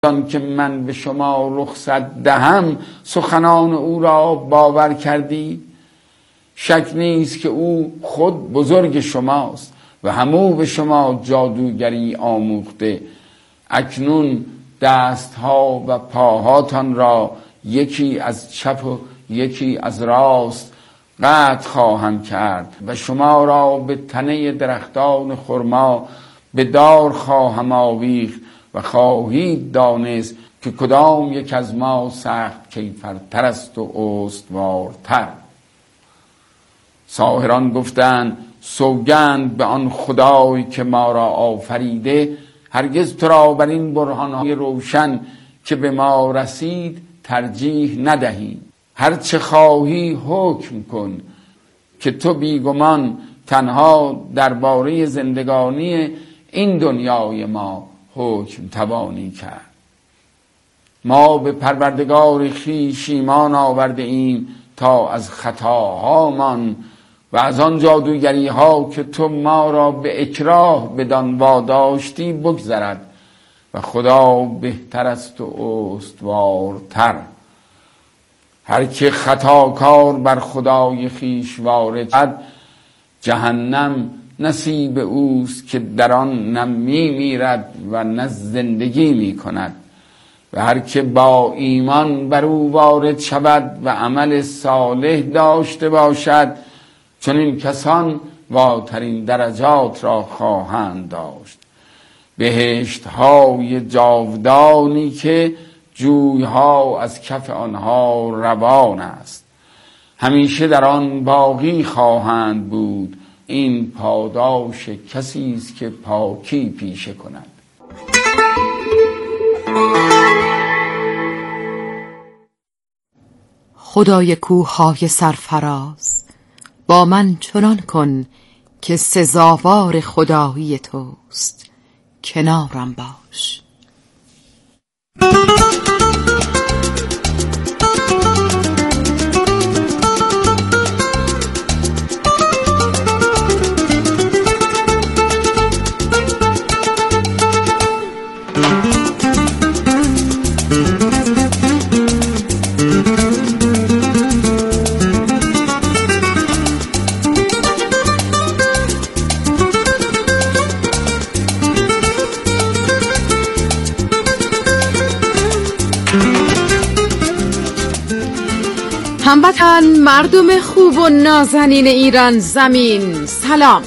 آن که من به شما رخصت دهم سخنان او را باور کردی؟ شک نیست که او خود بزرگ شماست و همو به شما جادوگری آموخته. اکنون دستها و پاهاتان را یکی از چپ و یکی از راست قطع خواهم کرد و شما را به تنه درختان خرما به دار خواهم آویخت و خواهید دانست که کدام یک از ما سخت کیفرتر است و استوارتر. ساحران گفتند سوگند به آن خدای که ما را آفریده، هرگز تو را بر این برهانهای روشن که به ما رسید ترجیح ندهیم. هر چه خواهی حکم کن که تو بیگمان تنها درباره زندگانی این دنیای ما حکم توانی کرد. ما به پروردگار خویش ایمان آورده ایم تا از خطاهامان و از آن جادوگری ها که تو ما را به اکراه بدان واداشتی بگذرد و خدا بهتر است و استوارتر. هر که خطاکار بر خدای خویش وارد شد جهنم نصیب اوست که در آن نه میمیرد و نه زندگی میکند. و هر که با ایمان بر او وارد شود و عمل صالح داشته باشد چون این کسان والاترین درجات را خواهند داشت. بهشت های جاودانی که جویها از کف آنها روان است، همیشه در آن باقی خواهند بود. این پاداش کسی است که پاکی پیشه کند. خدای کوههای سرفراز، با من چنان کن که سزاوار خدایی توست، کنارم باش. هموطن مردم خوب و نازنین ایران زمین، سلام.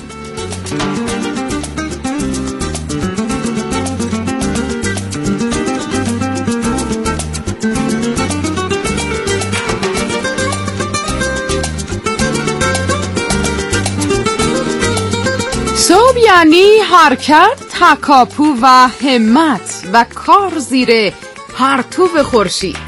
صبح یعنی حرکت، تکاپو و همت و کار زیر پرتو خورشید.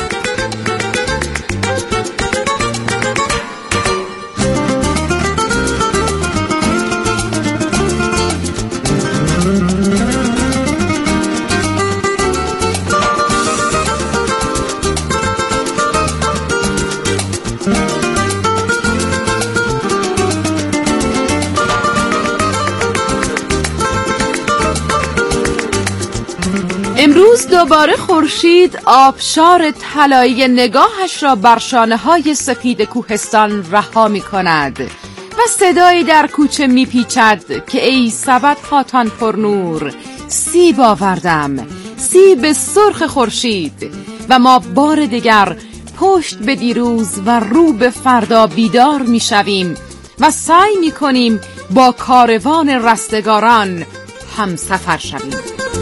امروز دوباره خورشید آبشار طلایی نگاهش را بر شانه‌های سفید کوهستان رها می‌کند و صدایی در کوچه می‌پیچد که ای سبد خاتان پرنور، سیب آوردم، سیب سرخ خورشید. و ما بار دیگر پشت به دیروز و رو به فردا بیدار می‌شویم و سعی می‌کنیم با کاروان رستگاران همسفر شویم.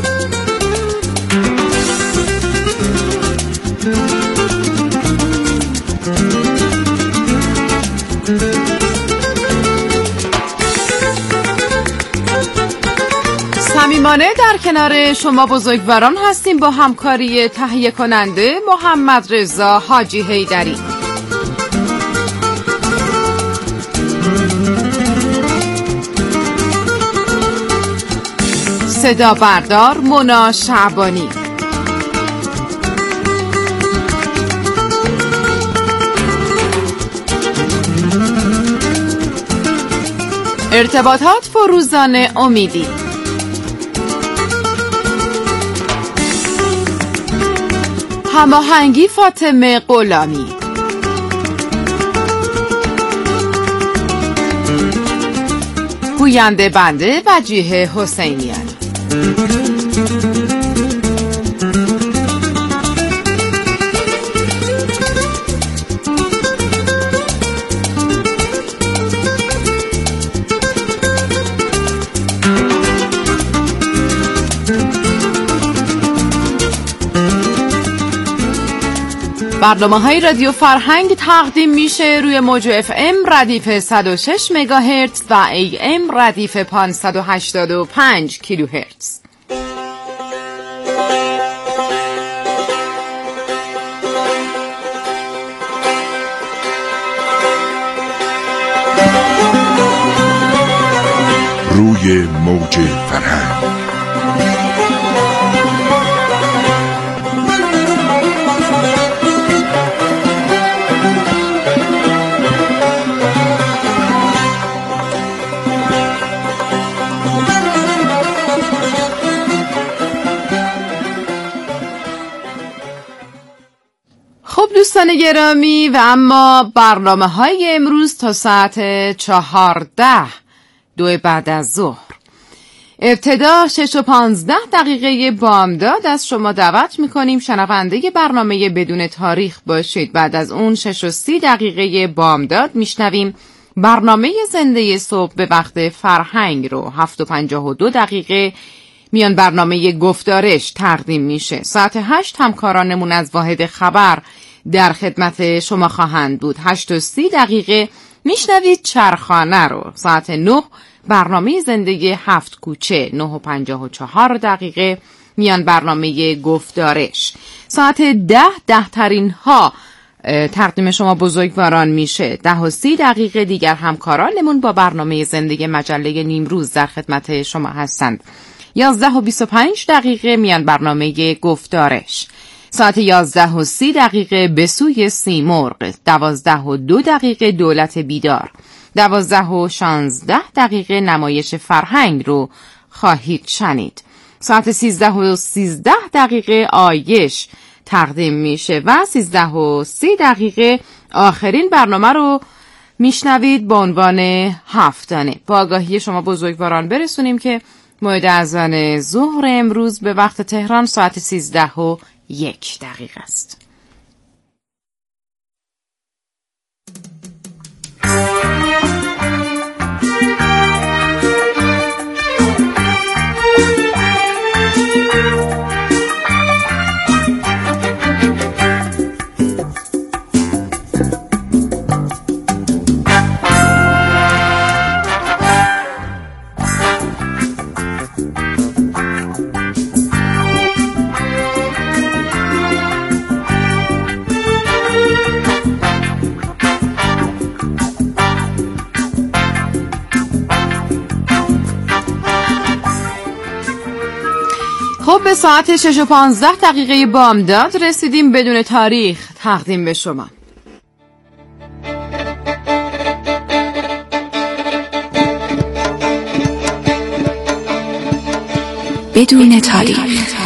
صمیمانه در کنار شما بزرگواران هستیم با همکاری تهیه کننده محمد رضا حاجی حیدری. صدا بردار مونا شعبانی. ارتباطات فروزان امیدی. هماهنگی فاطمه غلامی. گوینده بنده وجیه حسینیان. برنامه‌های رادیو فرهنگ تقدیم میشه روی موج اف ام ردیف 106 مگاهرتز و ای ام ردیف 585 کیلوهرتز. روی موج فرهنگ. خب دوستان گرامی، و اما برنامه‌های امروز تا ساعت 14 بعد از ظهر. ابتدا 6:15 بامداد از شما دعوت میکنیم شنونده برنامه بدون تاریخ باشید. بعد از اون 6:30 بامداد میشنویم برنامه زنده صبح به وقت فرهنگ رو. 7:52 میان برنامه گفتارش تقدیم میشه. ساعت 8 همکارانمون از واحد خبر در خدمت شما خواهند بود. 8:30 میشنوید چرخانه رو. ساعت 9 برنامه زندگی 7 کوچه. 9:54 میان برنامه گفتارش. ساعت 10 ترین ها تقدیم شما بزرگواران میشه. 10:30 دیگر همکارانمون با برنامه زندگی مجله نیمروز در خدمت شما هستند. 11:25 میان برنامه گفتارش. ساعت 11:30 به سوی سیمرغ. 12:02 دولت بیدار. 12:16 نمایش فرهنگ رو خواهید شنید. ساعت 13:13 آیش تقدیم میشه و 13:30 آخرین برنامه رو میشنوید با عنوان هفتانه. با آگاهی شما بزرگواران برسونیم که موعد اذان ظهر امروز به وقت تهران ساعت 13:01 است. خب به ساعت 6:15 بامداد رسیدیم. بدون تاریخ تقدیم به شما. بدون تاریخ.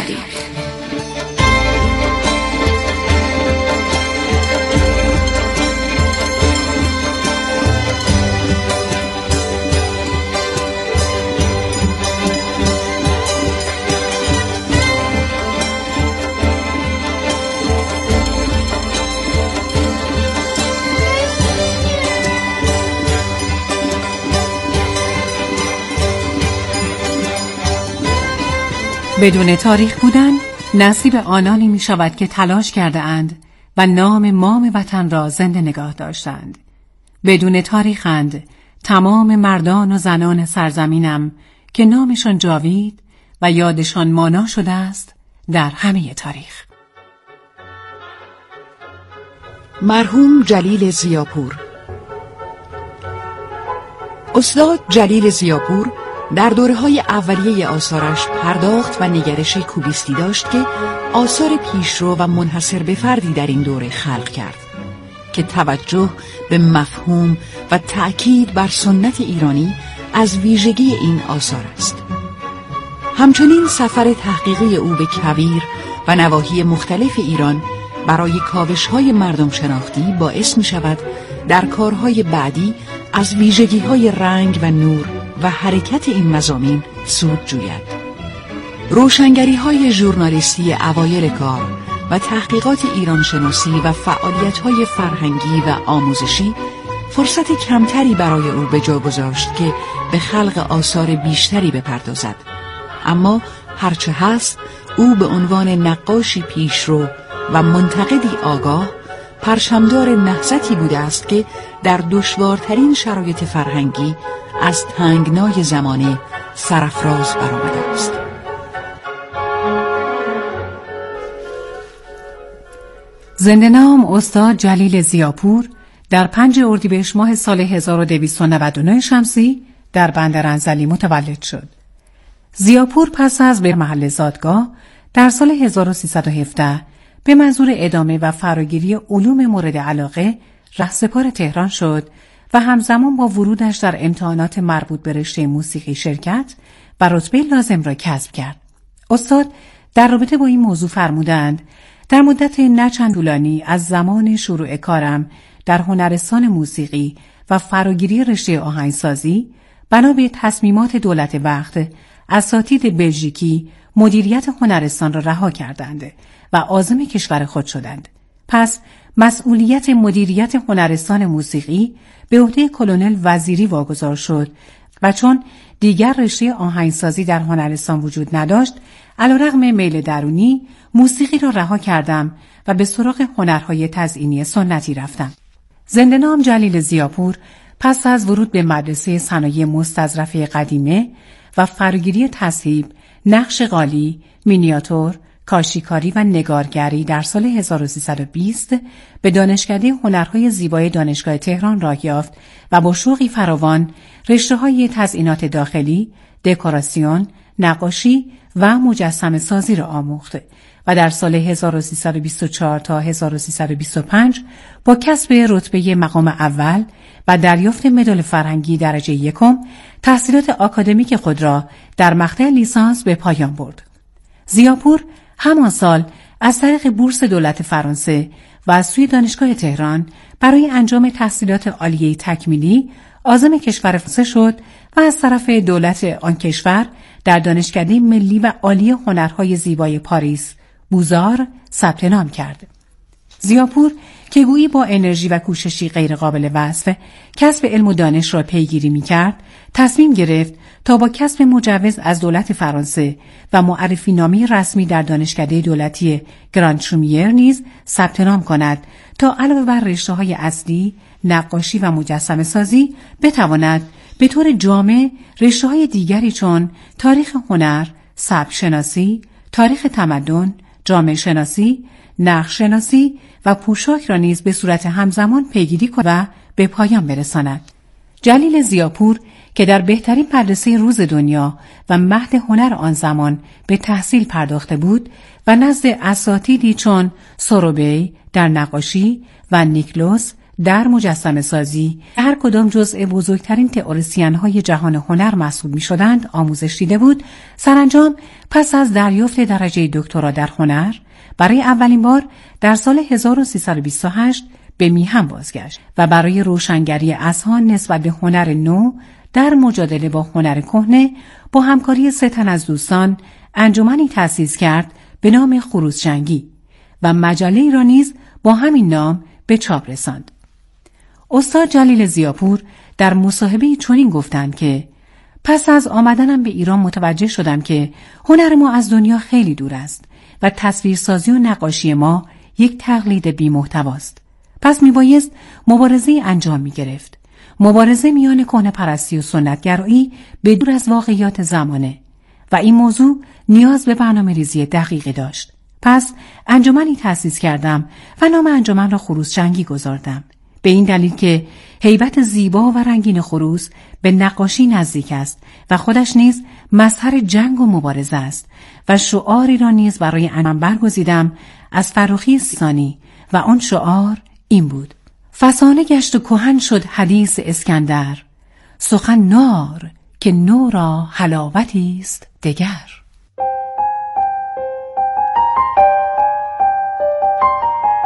بدون تاریخ بودن نصیب آنانی می شود که تلاش کرده اند و مام وطن را زنده نگاه داشتند. بدون تاریخند تمام مردان و زنان سرزمینم که نامشان جاوید و یادشان مانا شده است در همه تاریخ. مرحوم جلیل ضیاپور. استاد جلیل ضیاپور در دوره‌های اولیه آثارش پرداخت و نگرش کوبیستی داشت که آثار پیشرو و منحصر به فردی در این دوره خلق کرد که توجه به مفهوم و تأکید بر سنت ایرانی از ویژگی این آثار است. همچنین سفر تحقیقی او به کویر و نواحی مختلف ایران برای کاوش‌های مردم شناختی باعث می‌شود در کارهای بعدی از ویژگی‌های رنگ و نور و حرکت این مضامین سود جوید. روشنگری‌های ژورنالیستی اوایل کار و تحقیقات ایرانشناسی و فعالیت‌های فرهنگی و آموزشی فرصت کمتری برای او به جا گذاشت که به خلق آثار بیشتری بپردازد. اما هرچه هست، او به عنوان نقاشی پیشرو و منتقدی آگاه پرچمدار نهضتی بوده است که در دشوارترین شرایط فرهنگی از تنگنای زمانه سرافراز برآمده است. زنده‌نام استاد جلیل ضیاپور در 5 اردیبهشت ماه سال 1299 شمسی در بندر انزلی متولد شد. ضیاپور پس از به محل زادگاه در سال 1317 به منظور ادامه و فراگیری علوم مورد علاقه رهسپار تهران شد و همزمان با ورودش در امتحانات مربوط به رشته موسیقی شرکت و رتبه لازم را کسب کرد. استاد در رابطه با این موضوع فرمودند: در مدت نه چند طولانی از زمان شروع کارم در هنرستان موسیقی و فراگیری رشته آهنگسازی بنا به تصمیمات دولت وقت، اساتید بلژیکی مدیریت هنرستان را رها کردند و عازم کشور خود شدند. پس مسئولیت مدیریت هنرستان موسیقی به عهده کلونل وزیری واگذار شد و چون دیگر رشته آهنگسازی در هنرستان وجود نداشت، علیرغم میل درونی موسیقی را رها کردم و به سراغ هنرهای تزئینی سنتی رفتم. زنده‌نام جلیل ضیاپور پس از ورود به مدرسه صنایع مستظرفه قدیمه و فراگیری تصهیب، نقش قالی، مینیاتور، کاشیکاری و نگارگری در سال 1320 به دانشکده هنرهای زیبای دانشگاه تهران راه یافت و با شوقی فراوان رشته‌های تزئینات داخلی، دکوراسیون، نقاشی و مجسمه سازی را آموخت و در سال 1324 تا 1325 با کسب رتبه مقام اول و دریافت مدال فرهنگی درجه 1 تحصیلات آکادمیک خود را در مقطع لیسانس به پایان برد. ضیاپور همان سال از طریق بورس دولت فرانسه و از سوی دانشگاه تهران برای انجام تحصیلات عالیه تکمیلی عازم کشور فرانسه شد و از طرف دولت آن کشور در دانشکده ملی و عالی هنرهای زیبای پاریس بوزار ثبت نام کرد. ضیاپور که گویی با انرژی و کوششی غیرقابل وصف کسب علم و دانش را پیگیری می‌کرد، تصمیم گرفت تا با کسب مجوز از دولت فرانسه و معرفی نامه رسمی در دانشکده دولتی گراند شومیر نیز ثبت نام کند تا علاوه بر رشته‌های اصلی، نقاشی و مجسمه سازی بتواند به طور جامع رشته‌های دیگری چون تاریخ هنر، سبک شناسی، تاریخ تمدن، جامعه شناسی، نقش شناسی و پوشاک را نیز به صورت همزمان پیگیری کند و به پایان برساند. جلیل ضیاپور که در بهترین مدرسه روز دنیا و مهد هنر آن زمان به تحصیل پرداخته بود و نزد اساتیدی چون سوروبی در نقاشی و نیکلوس در مجسمه سازی هر کدام جزء بزرگترین تئوریسین‌های جهان هنر محسوب می‌شدند آموزش دیده بود، سرانجام پس از دریافت درجه دکترا در هنر برای اولین بار در سال 1328 به میهن بازگشت و برای روشنگری اذهان نسبت به هنر نو در مجادله با هنر کهنه با همکاری 3 تن از دوستان انجمنی تأسیس کرد به نام خروسجنگی و مجله‌ای را نیز با همین نام به چاپ رساند. استاد جلیل ضیاپور در مصاحبه‌ای چنین گفتند که پس از آمدنم به ایران متوجه شدم که هنر ما از دنیا خیلی دور است و تصویرسازی و نقاشی ما یک تقلید بی‌محتواست. پس میبایست مبارزه انجام میگرفت. مبارزه میان کهنه‌پرستی و سنتگرایی به دور از واقعیات زمانه و این موضوع نیاز به برنامه‌ریزی دقیقی داشت. پس انجمنی تأسیس کردم و نام انجمن را خروسجنگی گذاردم. به این دلیل که هیبت زیبا و رنگین خروس به نقاشی نزدیک است و خودش نیز مظهر جنگ و مبارزه است و شعاری را نیز برای انجمن برگزیدم از فروخی سیستانی و آن شعار این بود: فسانه گشت و کهن شد حدیث اسکندر، سخن نار که نو را حلاوتی است دگر.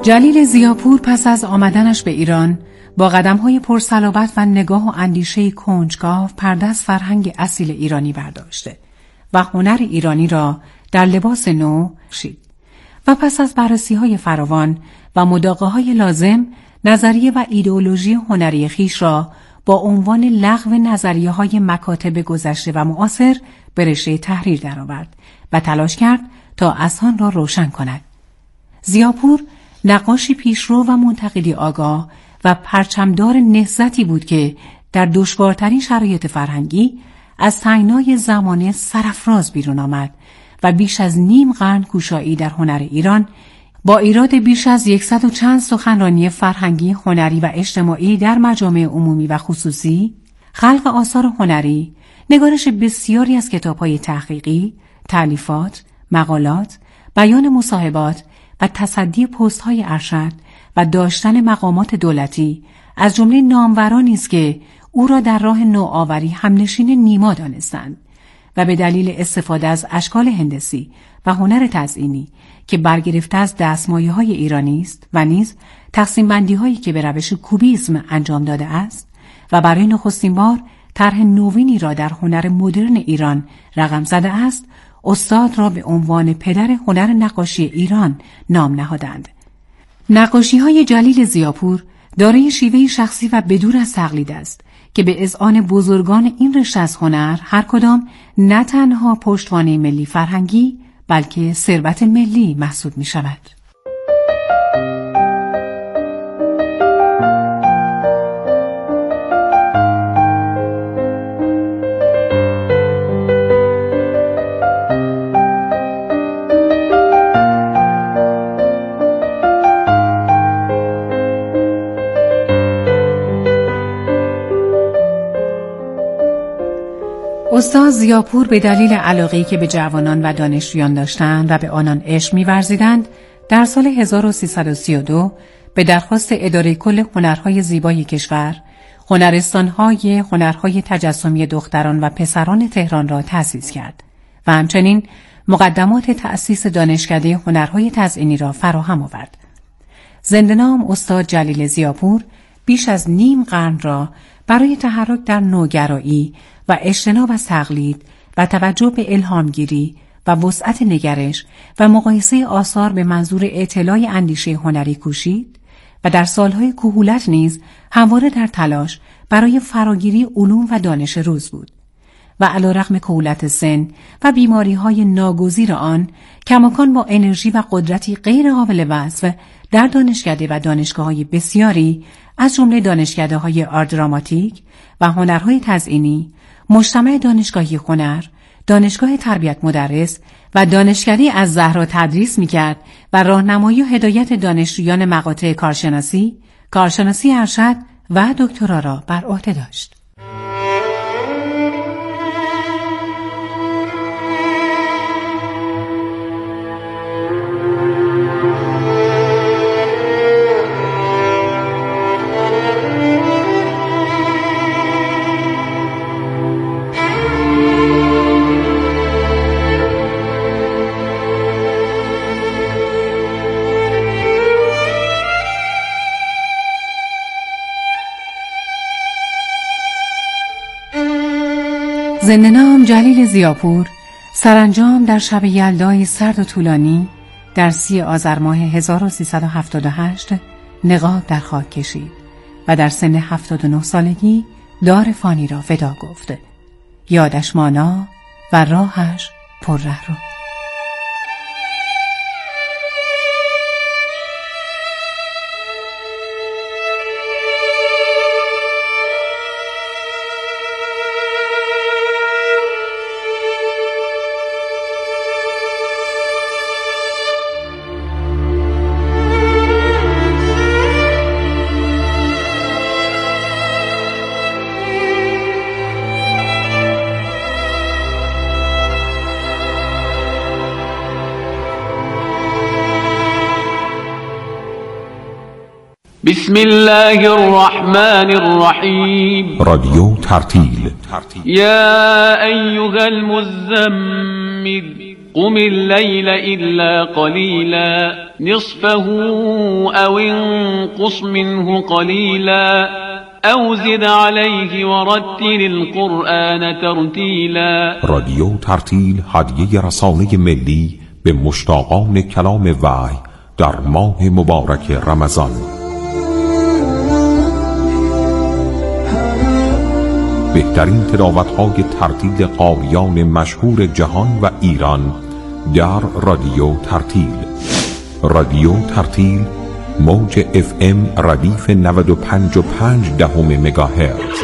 جلیل ضیاپور پس از آمدنش به ایران با قدم‌های پرصلابت و نگاه و اندیشه کنجکاو پرده از فرهنگ اصیل ایرانی برداشته و هنر ایرانی را در لباس نو شید و پس از بررسی‌های فراوان و مداقه‌های لازم نظریه و ایدئولوژی هنری خویش را با عنوان لغو نظریه‌های مکاتب گذشته و معاصر به رشته تحریر درآورد و تلاش کرد تا اذهان را روشن کند. ضیاپور نقاشی پیشرو و منتقدی آگاه و پرچمدار نهضتی بود که در دشوارترین شرایط فرهنگی از تنگنای زمانه سرافراز بیرون آمد و بیش از نیم قرن کوشایی در هنر ایران با ایراد بیش از 100 و چند سخنرانی فرهنگی، هنری و اجتماعی در مجامع عمومی و خصوصی، خلق آثار هنری، نگارش بسیاری از کتاب‌های تحقیقی، تألیفات، مقالات، بیان مصاحبات و تصدی پست‌های ارشد و داشتن مقامات دولتی از جمله نامورانی است که او را در راه نوآوری همنشین نیما دانستند و به دلیل استفاده از اشکال هندسی و هنر تزئینی که برگرفته از دستمایه‌های ایرانی است و نیز تقسیم بندی‌هایی که به روش کوبیسم انجام داده است و برای نخستین بار طرح نوینی را در هنر مدرن ایران رقم زده است، استاد را به عنوان پدر هنر نقاشی ایران نام نهادند. نقاشی‌های جلیل ضیاپور دارای شیوه شخصی و بدور از تقلید است که به اذعان بزرگان این رشته از هنر هر کدام نه تنها پشتوانه ملی فرهنگی بلکه ثروت ملی محسوب می شود. استاد ضیاپور به دلیل علاقه‌ای که به جوانان و دانشجویان داشتند و به آنان عشق می‌ورزیدند، در سال 1332 به درخواست اداره کل هنرهای زیبای کشور، هنرهای تجسمی دختران و پسران تهران را تأسیس کرد و همچنین مقدمات تأسیس دانشکده هنرهای تزئینی را فراهم آورد. زنده‌نام استاد جلیل ضیاپور بیش از نیم قرن را برای تحرک در نوگرایی و اجتناب از تقلید و توجه به الهامگیری و وسعت نگرش و مقایسه آثار به منظور اطلاع اندیشه هنری کوشید و در سالهای کهولت نیز همواره در تلاش برای فراگیری علوم و دانش روز بود و علیرغم کهولت سن و بیماری‌های ناگزیر آن کماکان با انرژی و قدرتی غیر قابل وصف در دانشکده و دانشگاه‌های بسیاری از جمله دانشکده‌های آرت دراماتیک و هنرهای تزئینی، مجتمع دانشگاهی هنر، دانشگاه تربیت مدرس و دانشکده از زهرا تدریس می‌کرد و راهنمایی و هدایت دانشجویان مقاطع کارشناسی ارشد و دکترا را بر عهده داشت. زنده‌نام جلیل ضیاپور سرانجام در شب یلدای سرد و طولانی در 30 آذر ماه 1378 نقاب در خاک کشید و در سن 79 سالگی دار فانی را ودا گفت. یادش مانا و راهش پر رهرو. بسم الله الرحمن الرحیم. رادیو ترتیل. یا ایها المزمل قم الليل إلا قليلا نصفه أو انقص منه قليلا أو زد عليه ورتل القرآن ترتیلا. رادیو ترتیل هدیه رسانه ملی به مشتاقان کلام وحی در ماه مبارک رمضان. بهترین تلاوت‌های ترتیل قاریان مشهور جهان و ایران در رادیو ترتیل. رادیو ترتیل موج FM ردیف 95.5 مگاهرتز.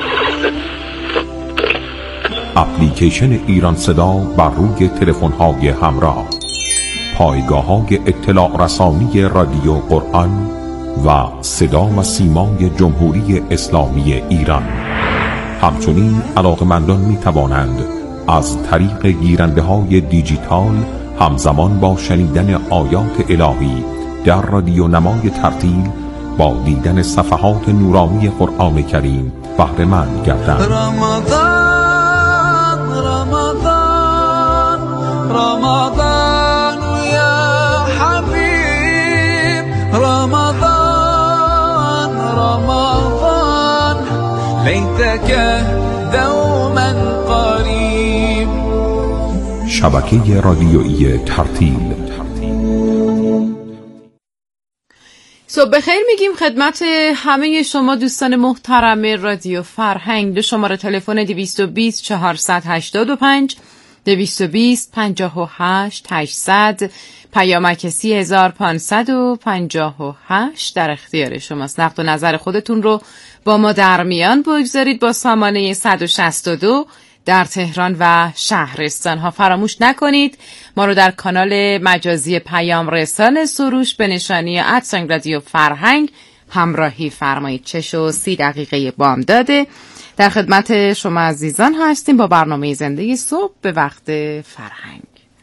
اپلیکیشن ایران صدا بر روی تلفن‌های همراه. پایگاه‌های اطلاع رسانی رادیو قرآن و صدا و سیمای جمهوری اسلامی ایران. همچنین علاقه‌مندان می‌توانند از طریق گیرنده‌های دیجیتال همزمان با شنیدن آیات الهی در رادیو نمای ترتیل با دیدن صفحات نورانی قرآن کریم بهره مند گردند. رمضان رمضان رمضان یا حبیب رمضان رمضان لیتک دوما قریب. شبکه رادیویی ترتیل. صبح بخیر میگیم خدمت همه شما دوستان محترم رادیو فرهنگ. دو شماره تلفن 220 485 220 58 800 پیامک 3558 در اختیار شماست. نقد و نظر خودتون رو با ما در میان بگذارید با سامانه 162 در تهران و شهرستان ها. فراموش نکنید ما رو در کانال مجازی پیام رسان سروش به نشانی @رادیو فرهنگ همراهی فرمایید. 6:30 دقیقه بامداده در خدمت شما عزیزان هستیم با برنامه زنده صبح به وقت فرهنگ.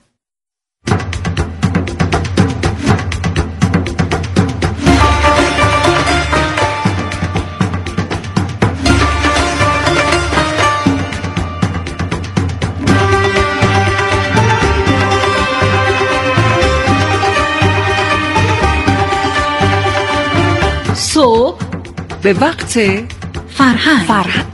صبح به وقت فرهنگ.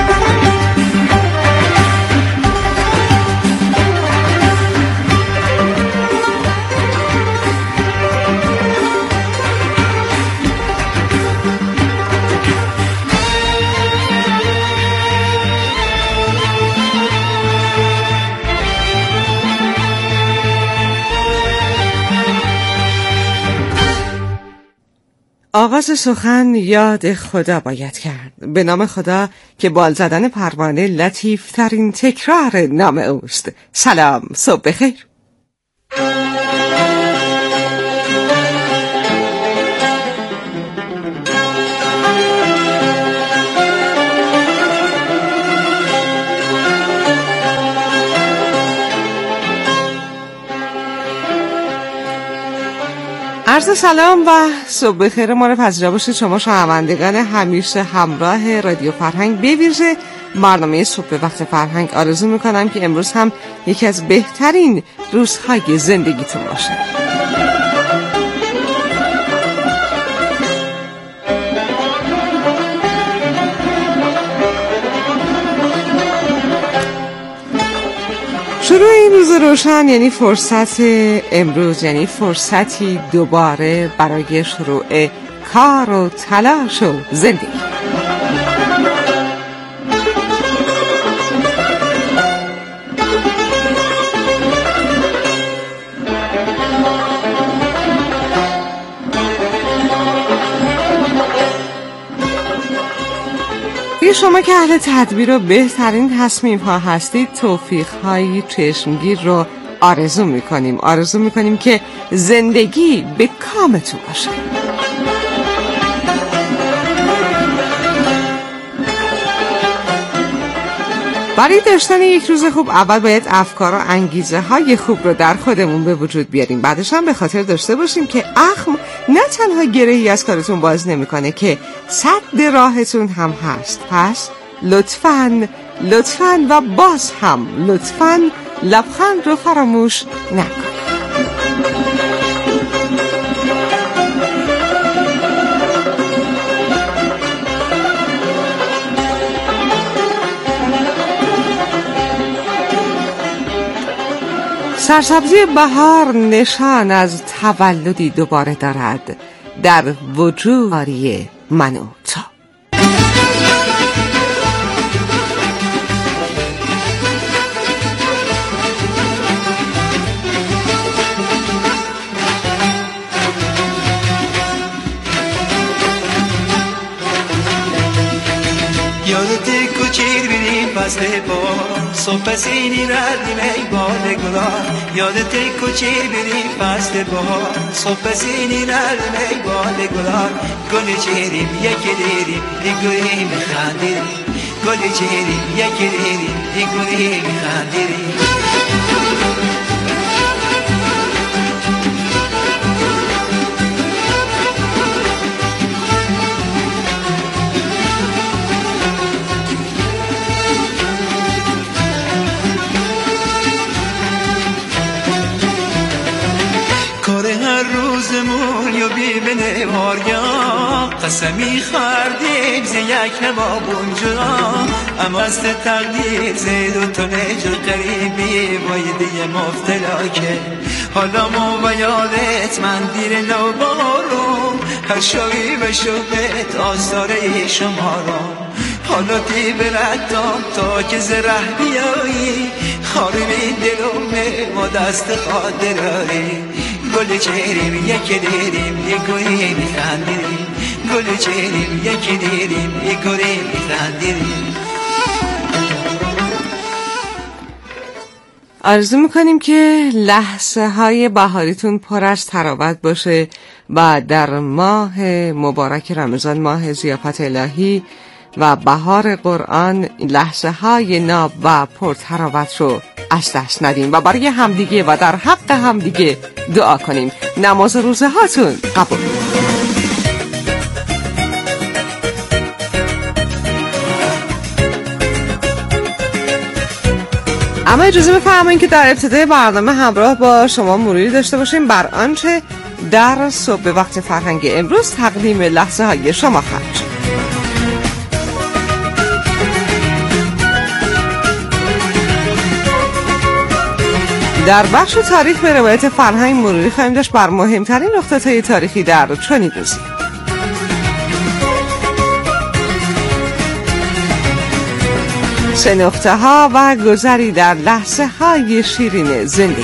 آغاز سخن یاد خدا باید کرد. به نام خدا که بال زدن پروانه لطیف ترین تکرار نام اوست. سلام، صبح بخیر. عرض سلام و صبح بخیر ما رو پذیرا باشید شما شنوندگان همیشه همراه رادیو فرهنگ. به ویژه برنامه صبح وقت فرهنگ آرزو میکنم که امروز هم یکی از بهترین روزهای زندگیتون باشه. شروع این روز روشن یعنی فرصت امروز، یعنی فرصتی دوباره برای شروع کار و تلاش و زندگی. شما که اهل تدبیر و بهترین تصمیم ها هستید توفیق های چشمگیر رو آرزو میکنیم که زندگی به کامتون باشه. برای داشتن یک روز خوب اول باید افکار و انگیزه های خوب رو در خودمون به وجود بیاریم. بعدش هم به خاطر داشته باشیم که اخم نه تنها گرهی از کارتون باز نمیکنه که سد راهتون هم هست. پس لطفاً و باز هم لطفاً لبخند رو فراموش نکنید. سرسبزی بهار نشان از تولدی دوباره دارد در وجود من و تو. یادت کوچیر بریم فصل بار صبح سینی ردیم ای باد گلار. یادت کوچیر بریم فصل بار صبح سینی ردیم ای باد گلار. گل چیریم یکی دیریم دیگویی میخندیریم. گل چیریم یکی دیریم دیگویی میخندیریم. روزمون ببینه واریا قسمی خردیم ز یک نما بونجا. اما از تقدیر زید و تو نجر قریبی بایدی مفتلا که حالا ما و یادت من دیر نو بارم. هر شوی و شبت آثاره شما را حالا دی بردم تا که زره بیایی. خارمی دلومه ما دست خاطراری. گل چهریم یکی دیریم یه گویی میخندیریم. گل چهریم یکی دیریم یه گویی میخندیریم. آرزو میکنیم که لحظه های بهاریتون پر از تراوت باشه و در ماه مبارک رمضان، ماه ضیافت الهی و بهار قرآن، لحظه های ناب و پر تراوت رو از دست ندیم و برای همدیگه و در حق همدیگه دعا کنیم. نماز روزه هاتون قبول. اما اجازه بفرمایید که در ابتدای برنامه همراه با شما مروری داشته باشیم بر آنچه در صبح وقت فرهنگ امروز تقدیم لحظه های شما خواهد شد. در بخش تاریخ به روایت فرهنگ مروری خواهیم داشت بر مهمترین نقطه‌های تاریخی در چنین روزی. سه نقطه ها و گذری در لحظه های شیرین زندگی.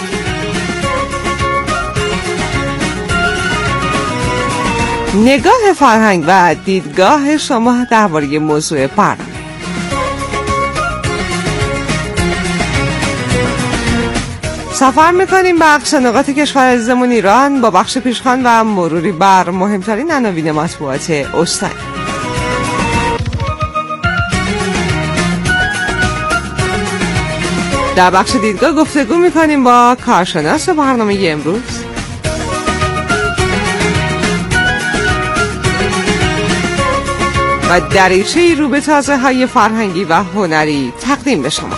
نگاه فرهنگ و دیدگاه شما درباره موضوع برنامه. سفر میکنیم به اقصا نقاط کشور عزیزمون ایران با بخش پیشخوان و مروری بر مهمترین عناوین مطبوعات استانی. در بخش دیدگاه گفتگو میکنیم با کارشناس برنامه امروز و دریچه‌ای رو به تازه های فرهنگی و هنری تقدیم به شما.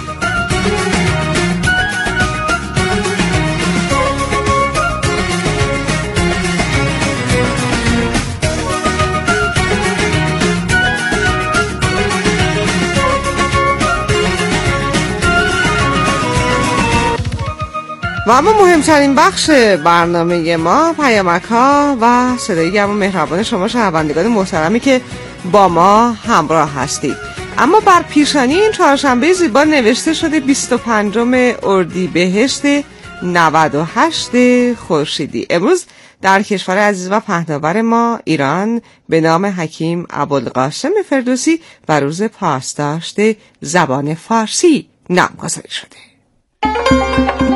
و اما مهمترین بخش برنامه ما پیامک ها و صدای گرم و مهربان شما شنوندگان محترمی که با ما همراه هستید. اما بر پیشانی این چهارشنبه زیبا نوشته شده 25 اردیبهشت 98 خورشیدی. امروز در کشور عزیز و پهناور ما ایران به نام حکیم ابوالقاسم فردوسی و روز پاسداشت زبان فارسی نامگذاری شده.